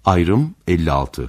Ayrım 56.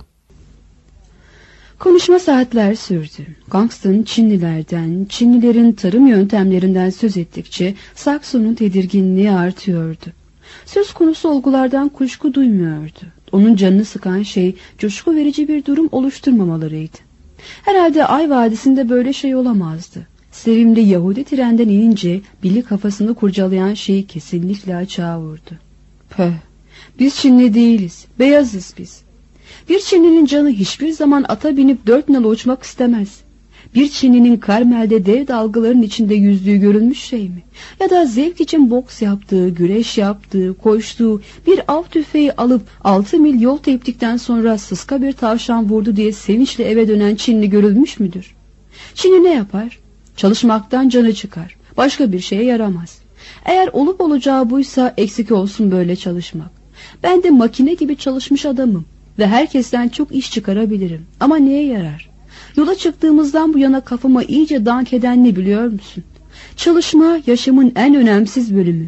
Konuşma saatler sürdü. Gangston Çinlilerden, Çinlilerin tarım yöntemlerinden söz ettikçe Sakson'un tedirginliği artıyordu. Söz konusu olgulardan kuşku duymuyordu. Onun canını sıkan şey coşku verici bir durum oluşturmamalarıydı. Herhalde Ay Vadisi'nde böyle şey olamazdı. Sevimli Yahudi trenden inince Billy kafasını kurcalayan şeyi kesinlikle açığa vurdu. Pöh! Biz Çinli değiliz, beyazız biz. Bir Çinlinin canı hiçbir zaman ata binip 4 nala uçmak istemez. Bir Çinlinin Karmel'de dev dalgaların içinde yüzdüğü görülmüş şey mi? Ya da zevk için boks yaptığı, güreş yaptığı, koştuğu, bir av tüfeği alıp 6 mil yol teptikten sonra sıska bir tavşan vurdu diye sevinçle eve dönen Çinli görülmüş müdür? Çinli ne yapar? Çalışmaktan canı çıkar. Başka bir şeye yaramaz. Eğer olup olacağı buysa eksik olsun böyle çalışmak. Ben de makine gibi çalışmış adamım ve herkesten çok iş çıkarabilirim. Ama neye yarar? Yola çıktığımızdan bu yana kafama iyice dank eden ne biliyor musun? Çalışma yaşamın en önemsiz bölümü.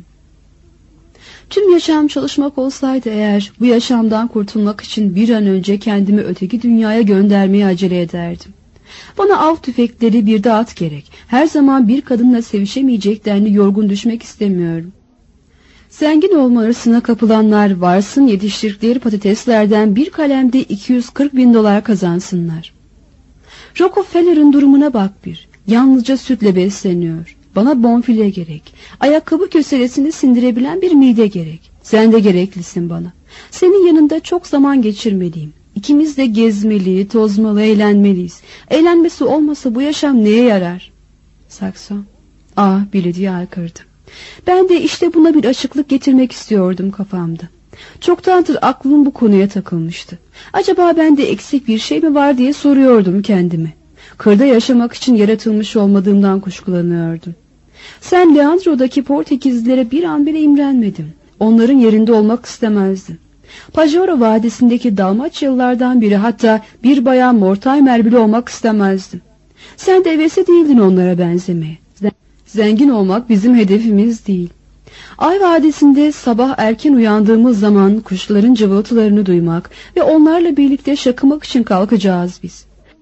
Tüm yaşam çalışmak olsaydı eğer, bu yaşamdan kurtulmak için bir an önce kendimi öteki dünyaya göndermeye acele ederdim. Bana av tüfekleri bir de at gerek. Her zaman bir kadınla sevişemeyecek denli yorgun düşmek istemiyorum. Zengin olma hırsına kapılanlar varsın yetiştirdikleri patateslerden bir kalemde 240 bin dolar kazansınlar. Rockefeller'ın durumuna bak bir. Yalnızca sütle besleniyor. Bana bonfile gerek. Ayakkabı köselesini sindirebilen bir mide gerek. Sen de gereklisin bana. Senin yanında çok zaman geçirmeliyim. İkimiz de gezmeli, tozmalı, eğlenmeliyiz. Eğlenmesi olmasa bu yaşam neye yarar? Sakson. Billy diye haykırdı. Ben de işte buna bir açıklık getirmek istiyordum kafamda. Çoktandır aklım bu konuya takılmıştı. Acaba bende eksik bir şey mi var diye soruyordum kendime. Kırda yaşamak için yaratılmış olmadığımdan kuşkulanıyordum. Sen Leandro'daki Portekizlilere bir an bile imrenmedim. Onların yerinde olmak istemezdim. Pajoro Vadisi'ndeki Dalmaçyalılardan biri, hatta bir bayan Mortimer bile olmak istemezdim. Sen de hevesli değildin onlara benzemeye. Zengin olmak bizim hedefimiz değil. Ay Vadisi'nde sabah erken uyandığımız zaman kuşların cıvıltılarını duymak ve onlarla birlikte şakımak için kalkacağız biz.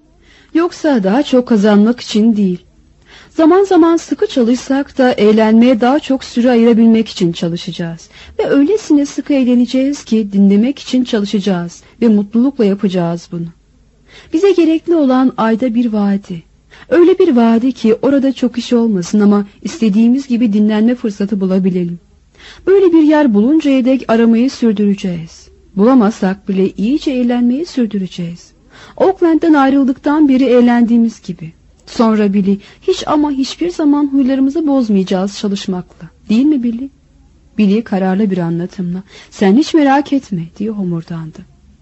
Yoksa daha çok kazanmak için değil. Zaman zaman sıkı çalışsak da eğlenmeye daha çok süre ayırabilmek için çalışacağız. Ve öylesine sıkı eğleneceğiz ki dinlemek için çalışacağız ve mutlulukla yapacağız bunu. Bize gerekli olan ayda bir vadi. Öyle bir vadi ki orada çok iş olmasın ama istediğimiz gibi dinlenme fırsatı bulabilelim. Böyle bir yer buluncaya dek aramayı sürdüreceğiz. Bulamazsak bile iyice eğlenmeyi sürdüreceğiz. Oakland'dan ayrıldıktan beri eğlendiğimiz gibi. Sonra Billy, hiç ama hiçbir zaman huylarımızı bozmayacağız çalışmakla. Değil mi Billy? Billy kararlı bir anlatımla, sen hiç merak etme diye homurdandı.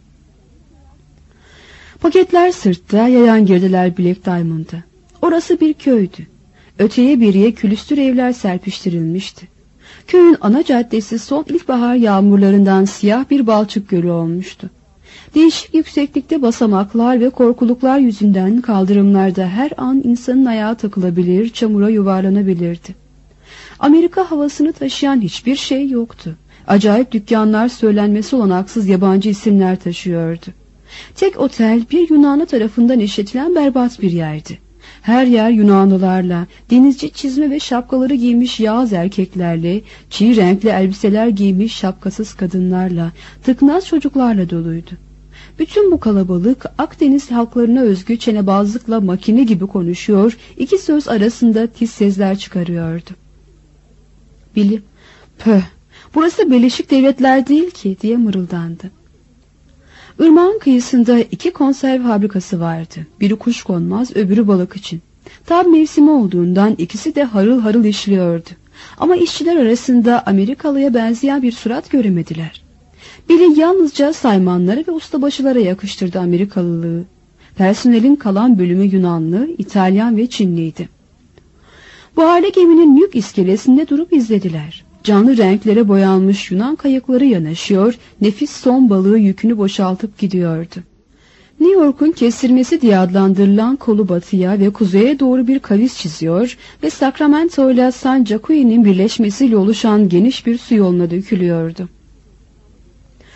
Paketler sırtta, yayan girdiler Black Diamond'a. Orası bir köydü. Öteye beriye külüstür evler serpiştirilmişti. Köyün ana caddesi son ilkbahar yağmurlarından siyah bir balçık gölü olmuştu. Değişik yükseklikte basamaklar ve korkuluklar yüzünden kaldırımlarda her an insanın ayağı takılabilir, çamura yuvarlanabilirdi. Amerika havasını taşıyan hiçbir şey yoktu. Acayip dükkanlar söylenmesi olanaksız yabancı isimler taşıyordu. Tek otel bir Yunanlı tarafından işletilen berbat bir yerdi. Her yer Yunanlılarla, denizci çizme ve şapkaları giymiş yağız erkeklerle, çiğ renkli elbiseler giymiş şapkasız kadınlarla, tıknaz çocuklarla doluydu. Bütün bu kalabalık Akdeniz halklarına özgü çenebazlıkla makine gibi konuşuyor, iki söz arasında tiz sesler çıkarıyordu. Billy, "Pöh, burası Birleşik Devletler değil ki," diye mırıldandı. Irmağın kıyısında 2 konserve fabrikası vardı. Biri kuşkonmaz, öbürü balık için. Tam mevsimi olduğundan ikisi de harıl harıl işliyordu. Ama işçiler arasında Amerikalıya benzeyen bir surat göremediler. Billy yalnızca saymanlara ve ustabaşılara yakıştırdı Amerikalılığı. Personelin kalan bölümü Yunanlı, İtalyan ve Çinliydi. Buharlı geminin yük iskelesinde durup izlediler. Canlı renklere boyanmış Yunan kayıkları yanaşıyor, nefis son balığı yükünü boşaltıp gidiyordu. New York'un kestirmesi diye adlandırılan kolu batıya ve kuzeye doğru bir kavis çiziyor ve Sacramento ile San Joaquin'in birleşmesiyle oluşan geniş bir su yoluna dökülüyordu.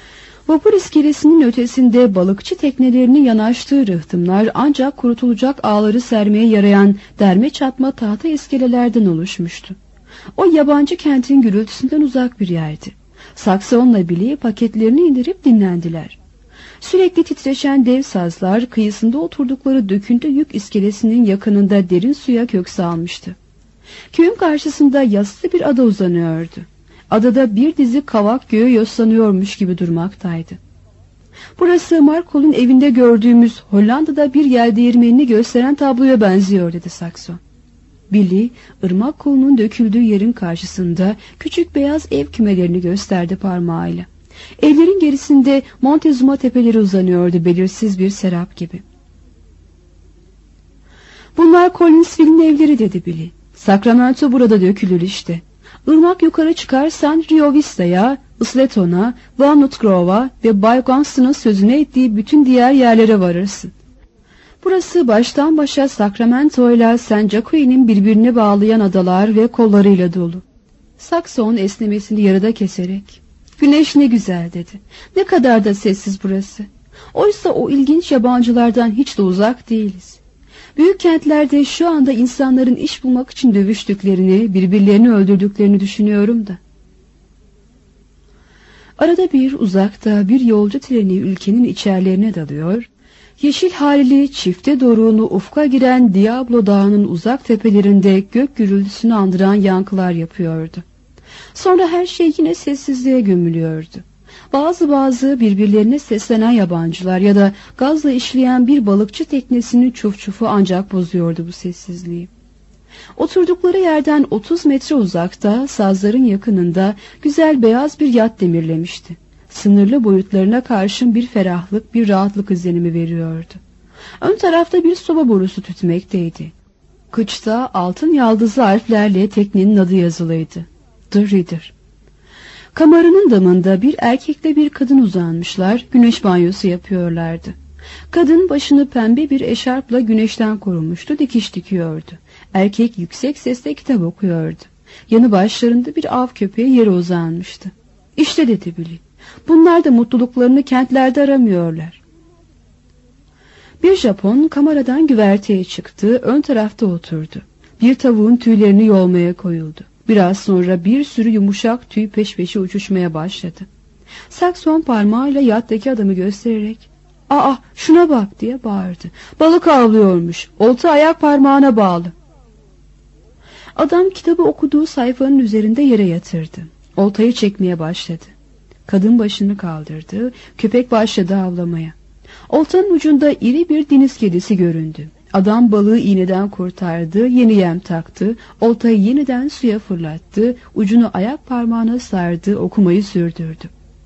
Vapur iskelesinin ötesinde balıkçı teknelerinin yanaştığı rıhtımlar ancak kurutulacak ağları sermeye yarayan derme çatma tahta iskelelerden oluşmuştu. O yabancı kentin gürültüsünden uzak bir yerdi. Sakson'la Billy paketlerini indirip dinlendiler. Sürekli titreşen dev sazlar kıyısında oturdukları döküntü yük iskelesinin yakınında derin suya kök salmıştı. Köyün karşısında yassı bir ada uzanıyordu. Adada bir dizi kavak göğü yoslanıyormuş gibi durmaktaydı. Burası Markol'un evinde gördüğümüz Hollanda'da bir yel değirmenini gösteren tabloya benziyor dedi Sakson. Billy, ırmak kolunun döküldüğü yerin karşısında küçük beyaz ev kümelerini gösterdi parmağıyla. Evlerin gerisinde Montezuma tepeleri uzanıyordu belirsiz bir serap gibi. Bunlar Collinsville'in evleri dedi Billy. Sacramento burada dökülür işte. Irmak yukarı çıkarsan Rio Vista'ya, Isleton'a, Walnut Grove'a ve Bay Gunston'un sözüne ettiği bütün diğer yerlere varırsın. Burası baştan başa Sacramento ile San Joaquin'in birbirine bağlayan adalar ve kollarıyla dolu. Sakson esnemesini yarıda keserek, "Güneş ne güzel" dedi. "Ne kadar da sessiz burası. Oysa o ilginç yabancılardan hiç de uzak değiliz. Büyük kentlerde şu anda insanların iş bulmak için dövüştüklerini, birbirlerini öldürdüklerini düşünüyorum da." Arada bir uzakta bir yolcu treni ülkenin içerlerine dalıyor, yeşil halili çifte doruğunu ufka giren Diablo Dağı'nın uzak tepelerinde gök gürültüsünü andıran yankılar yapıyordu. Sonra her şey yine sessizliğe gömülüyordu. Bazı birbirlerine seslenen yabancılar ya da gazla işleyen bir balıkçı teknesinin çuf ancak bozuyordu bu sessizliği. Oturdukları yerden 30 metre uzakta, sazların yakınında güzel beyaz bir yat demirlemişti. Sınırlı boyutlarına karşın bir ferahlık, bir rahatlık izlenimi veriyordu. Ön tarafta bir soba borusu tütmekteydi. Kıçta altın yaldızlı harflerle teknenin adı yazılıydı. The Reader. Kamarının damında bir erkekle bir kadın uzanmışlar, güneş banyosu yapıyorlardı. Kadın başını pembe bir eşarpla güneşten korunmuştu, dikiş dikiyordu. Erkek yüksek sesle kitap okuyordu. Yanı başlarında bir av köpeği yere uzanmıştı. "İşte" dedi Billy, "bunlar da mutluluklarını kentlerde aramıyorlar." Bir Japon kameradan güverteye çıktı, ön tarafta oturdu. Bir tavuğun tüylerini yolmaya koyuldu. Biraz sonra bir sürü yumuşak tüy peş peşe uçuşmaya başladı. Sakson parmağıyla yattaki adamı göstererek, "Aa, şuna bak" diye bağırdı. "Balık avlıyormuş, olta ayak parmağına bağlı." Adam kitabı okuduğu sayfanın üzerinde yere yatırdı. Oltayı çekmeye başladı. Kadın başını kaldırdı, köpek başladı avlamaya. Oltanın ucunda iri bir deniz kedisi göründü. Adam balığı iğneden kurtardı, yeni yem taktı, oltayı yeniden suya fırlattı, ucunu ayak parmağına sardı, okumayı sürdürdü.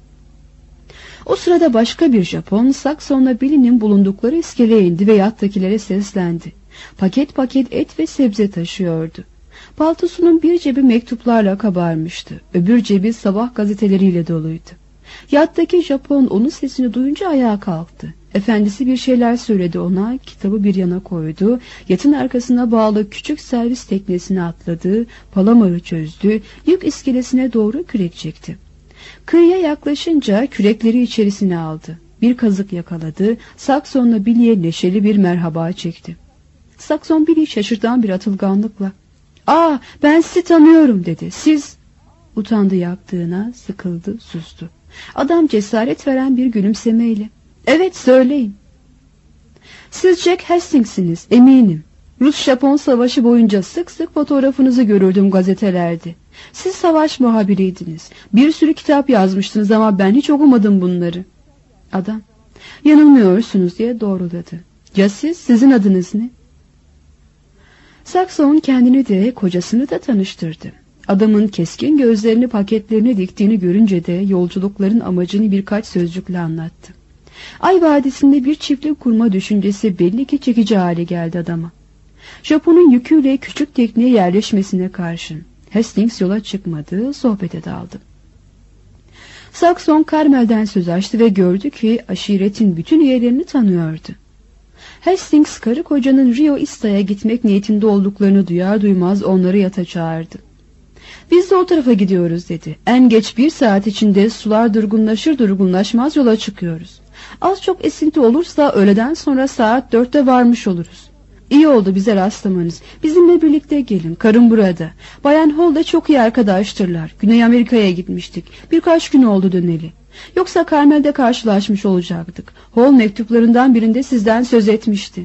O sırada başka bir Japon, Sakson'la Billy'nin bulundukları iskeleye indi ve yattakilere seslendi. Paket paket et ve sebze taşıyordu. Paltosunun bir cebi mektuplarla kabarmıştı, öbür cebi sabah gazeteleriyle doluydu. Yattaki Japon onun sesini duyunca ayağa kalktı. Efendisi bir şeyler söyledi ona, kitabı bir yana koydu, yatın arkasına bağlı küçük servis teknesine atladı, palamarı çözdü, yük iskelesine doğru kürek çekti. Kıyıya yaklaşınca kürekleri içerisine aldı. Bir kazık yakaladı, Sakson'la Billy'e neşeli bir merhaba çekti. Sakson Billy şaşırtan bir atılganlıkla, "Aa, ben sizi tanıyorum" dedi. "Siz..." Utandı yaptığına, sıkıldı, sustu. Adam cesaret veren bir gülümsemeyle, "Evet, söyleyin." "Siz Jack Hastings'iniz, eminim. Rus-Japon savaşı boyunca sık sık fotoğrafınızı görürdüm gazetelerde. Siz savaş muhabiriydiniz. Bir sürü kitap yazmıştınız ama ben hiç okumadım bunları." Adam, "Yanılmıyorsunuz" diye doğruladı. "Ya siz, sizin adınız ne?" Sakson kendini de kocasını da tanıştırdı. Adamın keskin gözlerini paketlerine diktiğini görünce de yolculukların amacını birkaç sözcükle anlattı. Ay Vadisi'nde bir çiftlik kurma düşüncesi belli ki çekici hale geldi adama. Japon'un yüküyle küçük tekneye yerleşmesine karşın Hastings yola çıkmadı, sohbete daldı. Sakson Carmel'den söz açtı ve gördü ki aşiretin bütün üyelerini tanıyordu. Hastings karı kocanın Rio Ista'ya gitmek niyetinde olduklarını duyar duymaz onları yata çağırdı. Biz de o tarafa gidiyoruz dedi. En geç 1 saat içinde sular durgunlaşır durgunlaşmaz yola çıkıyoruz. Az çok esinti olursa öğleden sonra saat 4'te varmış oluruz. İyi oldu bize rastlamanız. Bizimle birlikte gelin. Karım burada. Bayan Hall da çok iyi arkadaştırlar. Güney Amerika'ya gitmiştik. Birkaç gün oldu döneli. Yoksa Carmel'de karşılaşmış olacaktık. Hall mektuplarından birinde sizden söz etmişti.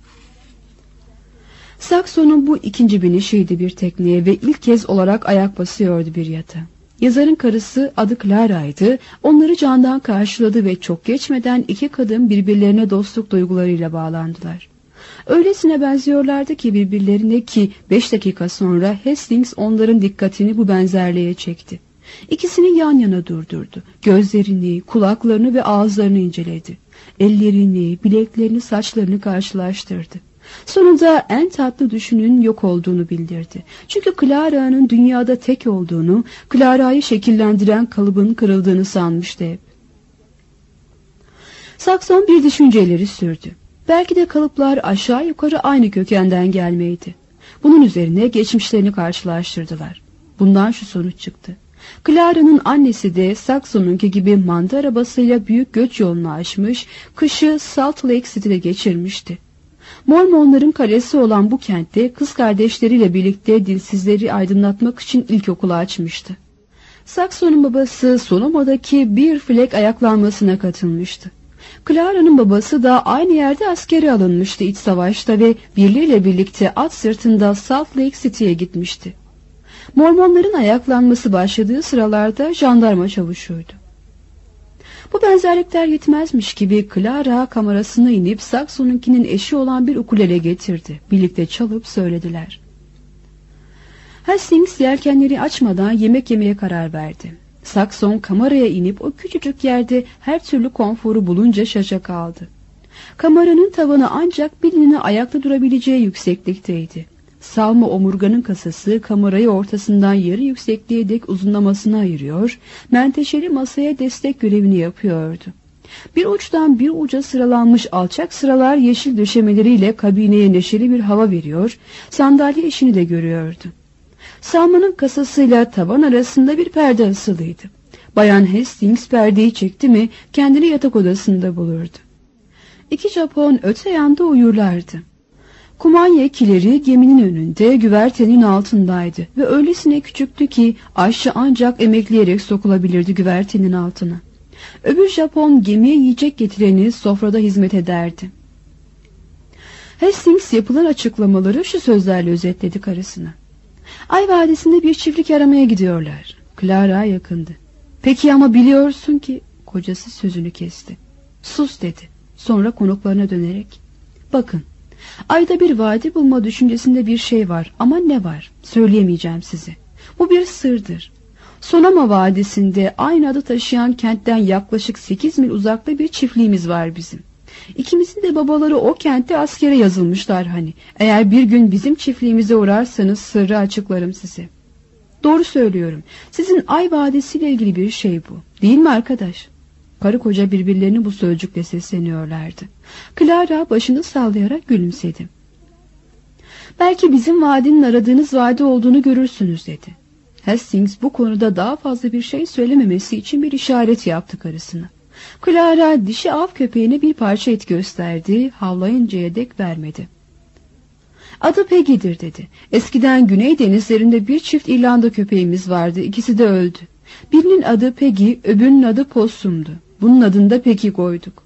Sakson'un bu ikinci binişiydi bir tekneye ve ilk kez olarak ayak basıyordu bir yata. Yazarın karısı adı Clara'ydı. Onları candan karşıladı ve çok geçmeden iki kadın birbirlerine dostluk duygularıyla bağlandılar. Öylesine benziyorlardı ki birbirlerine ki 5 dakika sonra Hastings onların dikkatini bu benzerliğe çekti. İkisini yan yana durdurdu. Gözlerini, kulaklarını ve ağızlarını inceledi. Ellerini, bileklerini, saçlarını karşılaştırdı. Sonunda en tatlı düşünün yok olduğunu bildirdi. Çünkü Clara'nın dünyada tek olduğunu, Clara'yı şekillendiren kalıbın kırıldığını sanmıştı hep. Sakson bir düşünceleri sürdü. Belki de kalıplar aşağı yukarı aynı kökenden gelmeydi. Bunun üzerine geçmişlerini karşılaştırdılar. Bundan şu sonuç çıktı. Clara'nın annesi de Sakson'unki gibi manda arabasıyla büyük göç yolunu aşmış, kışı Salt Lake City'de geçirmişti. Mormonların kalesi olan bu kentte kız kardeşleriyle birlikte dilsizleri aydınlatmak için ilkokulu açmıştı. Sakson'un babası Sonoma'daki bir Flag ayaklanmasına katılmıştı. Clara'nın babası da aynı yerde askere alınmıştı iç savaşta ve birliğiyle birlikte at sırtında Salt Lake City'ye gitmişti. Mormonların ayaklanması başladığı sıralarda jandarma çavuşuydu. Bu benzerlikler yetmezmiş gibi Clara kamerasına inip Sakson'unkinin eşi olan bir ukulele getirdi. Birlikte çalıp söylediler. Hastings yelkenleri açmadan yemek yemeye karar verdi. Sakson kameraya inip o küçücük yerde her türlü konforu bulunca şaşa kaldı. Kameranın tavanı ancak birinin ayakta durabileceği yükseklikteydi. Salma omurganın kasası kamerayı ortasından yarı yüksekliğe dek uzunlamasına ayırıyor, menteşeli masaya destek görevini yapıyordu. Bir uçtan bir uca sıralanmış alçak sıralar yeşil döşemeleriyle kabineye neşeli bir hava veriyor, sandalye işini de görüyordu. Salmanın kasasıyla tavan arasında bir perde asılıydı. Bayan Hastings perdeyi çekti mi kendini yatak odasında bulurdu. İki Japon öte yanda uyurlardı. Kumanya kileri geminin önünde güvertenin altındaydı ve öylesine küçüktü ki Ayşe ancak emekleyerek sokulabilirdi güvertenin altına. Öbür Japon gemiye yiyecek getireni sofrada hizmet ederdi. Hastings yapılan açıklamaları şu sözlerle özetledi karısına. Ay Vadisi'nde bir çiftlik aramaya gidiyorlar. Clara yakındı. Peki ama biliyorsun ki... Kocası sözünü kesti. Sus dedi. Sonra konuklarına dönerek. Bakın. Ayda bir vadi bulma düşüncesinde bir şey var ama ne var söyleyemeyeceğim size. Bu bir sırdır. Sonoma Vadisi'nde aynı adı taşıyan kentten yaklaşık 8 mil uzakta bir çiftliğimiz var bizim. İkimizin de babaları o kentte askere yazılmışlar hani. Eğer bir gün bizim çiftliğimize uğrarsanız sırrı açıklarım size. Doğru söylüyorum. Sizin Ay Vadisi ile ilgili bir şey bu. Değil mi arkadaş? Karı koca birbirlerini bu sözcükle sesleniyorlardı. Clara başını sallayarak gülümsedi. Belki bizim vadinin aradığınız vadi olduğunu görürsünüz dedi. Hastings bu konuda daha fazla bir şey söylememesi için bir işaret yaptı karısına. Clara dişi av köpeğine bir parça et gösterdi, havlayıncaya dek vermedi. Adı Peggy'dir dedi. Eskiden Güney denizlerinde bir çift İrlanda köpeğimiz vardı, ikisi de öldü. Birinin adı Peggy, öbürünün adı Possum'du. Bunun adını da Peggy koyduk.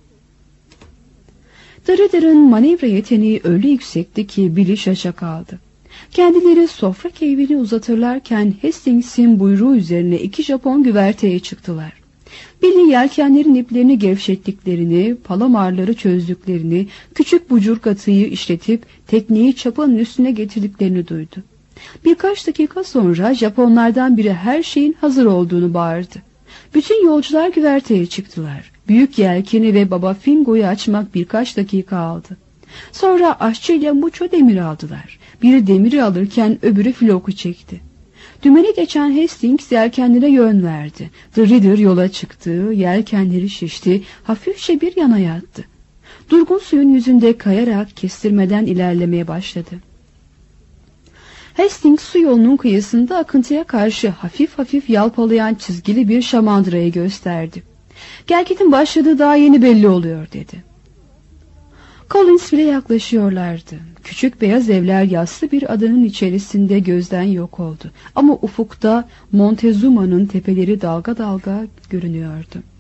Dırıdır'ın manevra yeteneği öyle yüksekti ki Billy şaşa kaldı. Kendileri sofra keyfini uzatırlarken Hastings'in buyruğu üzerine iki Japon güverteye çıktılar. Billy yelkenlerin iplerini gevşettiklerini, palamarları çözdüklerini, küçük bucur katıyı işletip tekneyi çapanın üstüne getirdiklerini duydu. Birkaç dakika sonra Japonlardan biri her şeyin hazır olduğunu bağırdı. Bütün yolcular güverteye çıktılar. Büyük yelkeni ve Baba Fingo'yu açmak birkaç dakika aldı. Sonra aşçıyla Muço demiri aldılar. Biri demiri alırken öbürü floku çekti. Dümene geçen Hastings yelkenlere yön verdi. The Reader yola çıktı, yelkenleri şişti, hafifçe bir yana yattı. Durgun suyun yüzünde kayarak kestirmeden ilerlemeye başladı. Hastings su yolunun kıyısında akıntıya karşı hafif hafif yalpalayan çizgili bir şamandırayı gösterdi. Gelgit'in başladığı daha yeni belli oluyor dedi. Collinsville'e yaklaşıyorlardı. Küçük beyaz evler yassı bir adanın içerisinde gözden yok oldu. Ama ufukta Montezuma'nın tepeleri dalga dalga görünüyordu.